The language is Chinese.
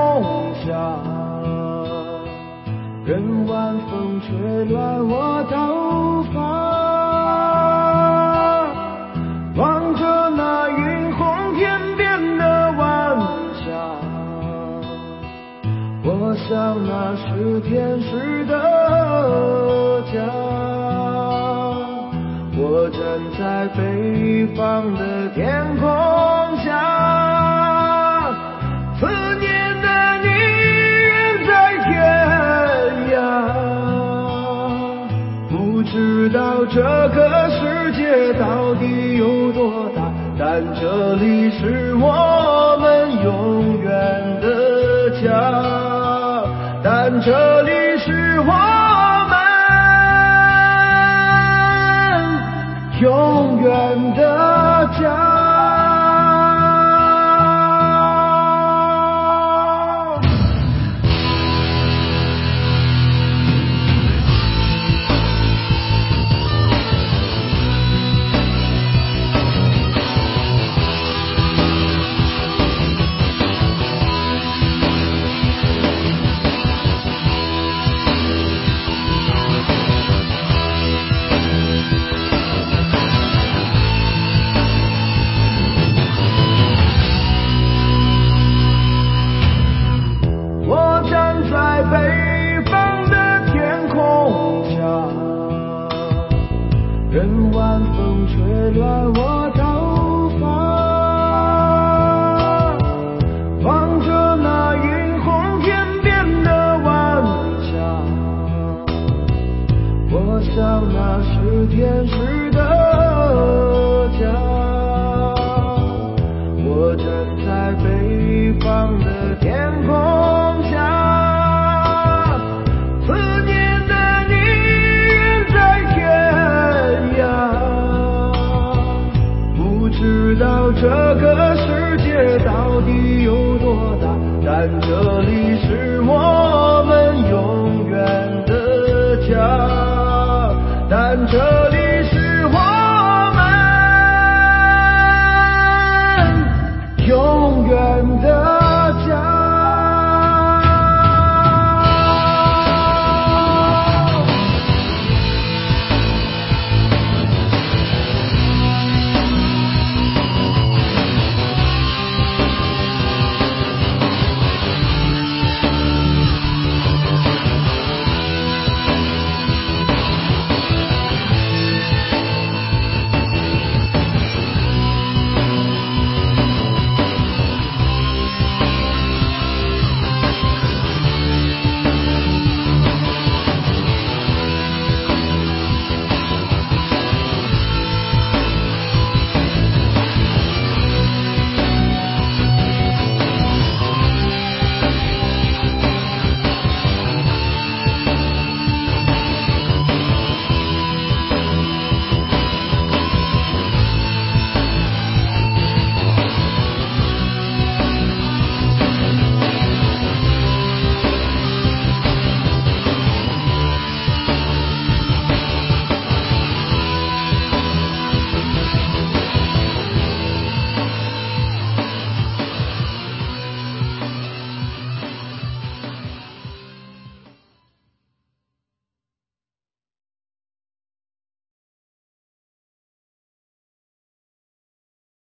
空下，任晚风吹乱我头发，望着那云红天边的晚霞，我想那是天使的家。我站在北方的天空下，思念的你远在天涯，不知道这个世界到底有多大，但这里是我们永远的家，但这里是我永远的家。任晚风吹乱我头发，望着那云红天边的晚霞，我想那是天使的家。我站在北方的天空下，思念的你远在天涯，不知道这个世界到底有多大，但这里是